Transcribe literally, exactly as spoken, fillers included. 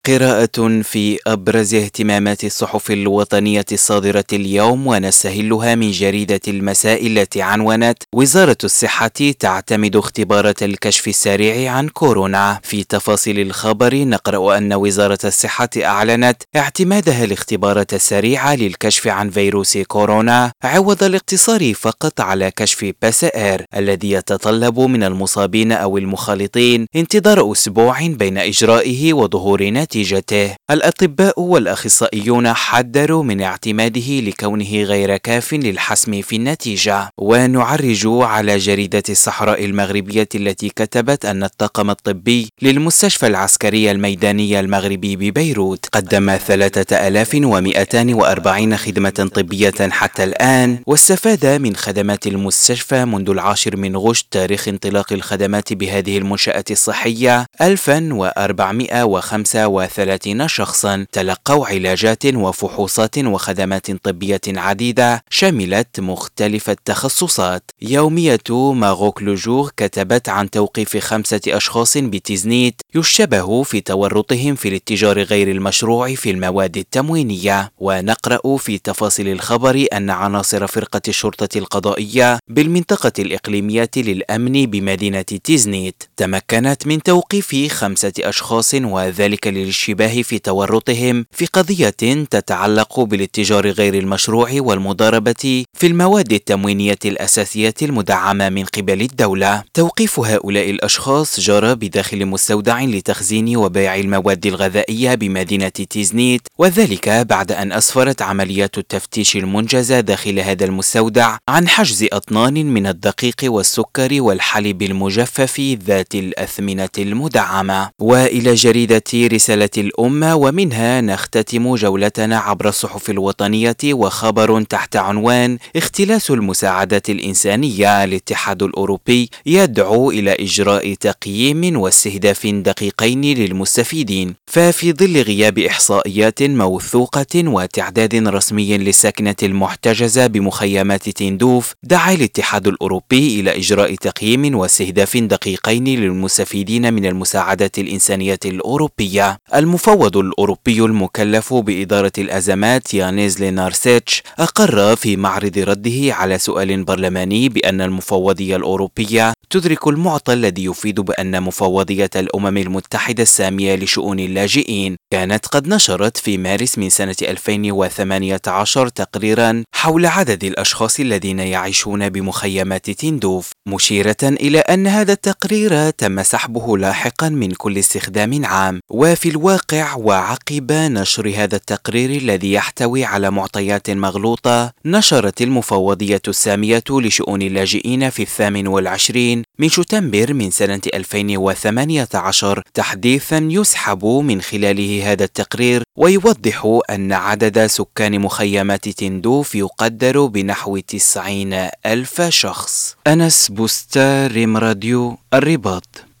قراءة في أبرز اهتمامات الصحف الوطنية الصادرة اليوم، ونستهلها من جريدة المساء التي عنونت: وزارة الصحة تعتمد اختبارات الكشف السريع عن كورونا. في تفاصيل الخبر نقرأ أن وزارة الصحة أعلنت اعتمادها الاختبارات السريعة للكشف عن فيروس كورونا، عوض الاقتصار فقط على كشف بي سي آر الذي يتطلب من المصابين أو المخالطين انتظار أسبوع بين إجرائه وظهور نتيجة نتيجته. الأطباء والأخصائيون حذروا من اعتماده لكونه غير كاف للحسم في النتيجة. ونعرج على جريدة الصحراء المغربية التي كتبت أن الطاقم الطبي للمستشفى العسكري الميداني المغربي ببيروت قدم ثلاثة آلاف ومئتين وأربعين خدمة طبية حتى الآن، واستفاد من خدمات المستشفى منذ العاشر من غشت تاريخ انطلاق الخدمات بهذه المنشأة الصحية ألف وأربعمئة وخمسة وثلاثين شخصا تلقوا علاجات وفحوصات وخدمات طبية عديدة شملت مختلف التخصصات. يومية ماغوك لوجور كتبت عن توقيف خمسة أشخاص بتزنيت يشتبه في تورطهم في الاتجار غير المشروع في المواد التموينية. ونقرأ في تفاصيل الخبر أن عناصر فرقة الشرطة القضائية بالمنطقة الإقليمية للأمن بمدينة تزنيت تمكنت من توقيف خمسة أشخاص، وذلك للاشتباه في تورطهم في قضية تتعلق بالاتجار غير المشروع والمضاربة في المواد التموينية الأساسية المدعمة من قبل الدولة. توقيف هؤلاء الأشخاص جرى بداخل مستودع لتخزين وبيع المواد الغذائية بمدينة تيزنيت، وذلك بعد أن أسفرت عمليات التفتيش المنجزة داخل هذا المستودع عن حجز أطنان من الدقيق والسكر والحليب المجفف ذات الأثمنة المدعمة. وإلى جريدة رسالة الأمة، ومنها نختتم جولتنا عبر الصحف الوطنية وخبر تحت عنوان: اختلاس المساعدات الإنسانية. الاتحاد الأوروبي يدعو إلى إجراء تقييم واستهداف دقيقين للمستفيدين. ففي ظل غياب إحصائيات موثوقة وتعداد رسمي للسكنة المحتجزة بمخيمات تندوف، دعا الاتحاد الأوروبي إلى إجراء تقييم واستهداف دقيقين للمستفيدين من المساعدات الإنسانية الأوروبية. المفوض الأوروبي المكلف بإدارة الأزمات يانيز لينارسيتش أقر في معرض رده على سؤال برلماني بأن المفوضية الأوروبية تدرك المعطى الذي يفيد بأن مفوضية الأمم المتحدة السامية لشؤون اللاجئين كانت قد نشرت في مارس من سنة ألفين وثمانية عشر تقريرا حول عدد الأشخاص الذين يعيشون بمخيمات تندوف، مشيرة إلى أن هذا التقرير تم سحبه لاحقا من كل استخدام عام. وفي الواقع، وعقب نشر هذا التقرير الذي يحتوي على معطيات مغلوطة، نشرت المفوضية السامية لشؤون اللاجئين في الثامن والعشرين من شتنبر من سنة ألفين وثمانية عشر تحديثا يسحب من خلاله هذا التقرير ويوضح أن عدد سكان مخيمات تندوف يقدر بنحو تسعين ألف شخص. أنس بوستار، ريم راديو، الرباط.